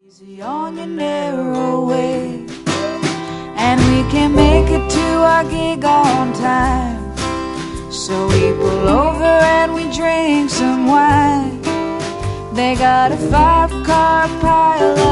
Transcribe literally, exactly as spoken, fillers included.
Easy on your narrow way, and we can make it to our gig on time. So we pull over and we drink some wine. They got a five-car pilot